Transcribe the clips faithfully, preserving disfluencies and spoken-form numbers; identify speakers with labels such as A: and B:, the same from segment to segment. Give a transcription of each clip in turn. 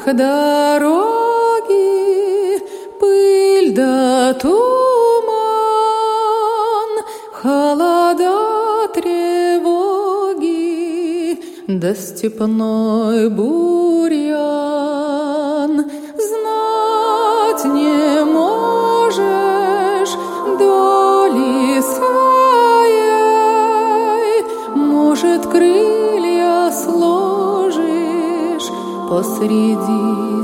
A: дороги, пыль да туман, холода, тревоги, да степной бурьян. Знать не можешь доли своей, может, крылья сложишь посреди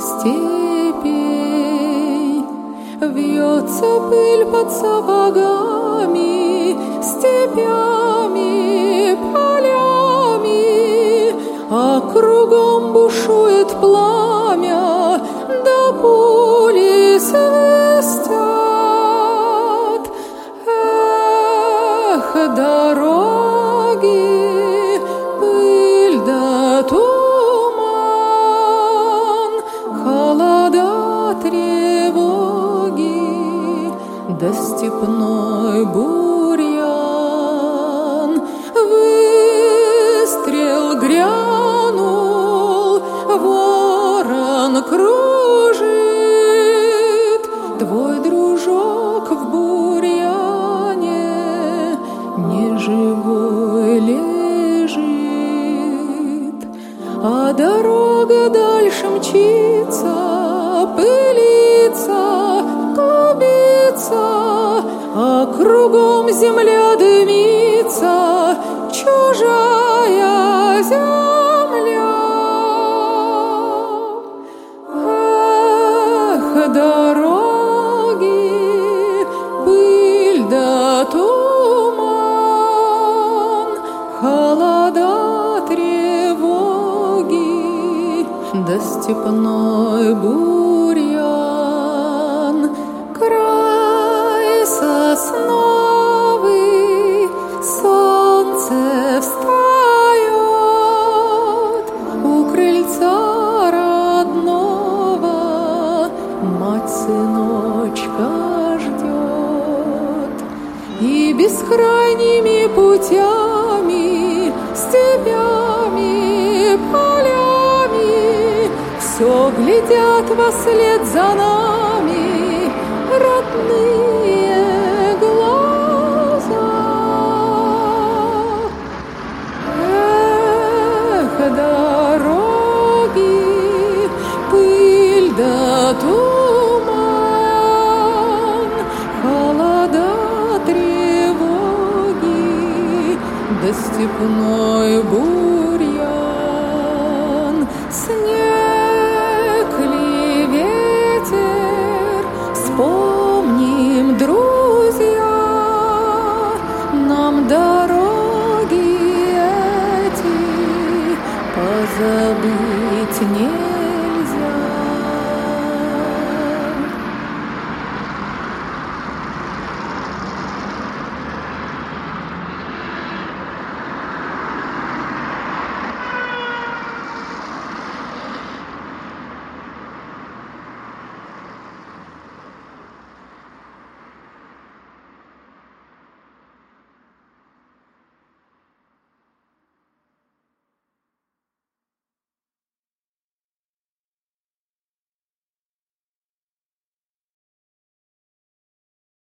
A: степей. Вьется пыль под сапогами, степями, полями, а кругом бушует пламя, да пули свистят. Эх, дороги, пыль да туман, холода, тревоги, да степной бурьян. Выстрел грянул, ворон кружит, твой дружок в бурьяне неживой лежит, а дорога дальше мчится, пылится, клубится, а кругом земля дымится, чужая земля. Эх, дороги, пыль да туман, холода, тревоги, да степной бурьян. Край сосновый, солнце встает, у крыльца родного мать сыночка ждет. И бескрайними путями, степями, полями все глядят вослед за нами родные глаза. Эх, дороги, пыль да туман, холода, тревоги, да степной бурьян. Снег ли, ветер, вспомним, друзья, нам дороги эти позабыть не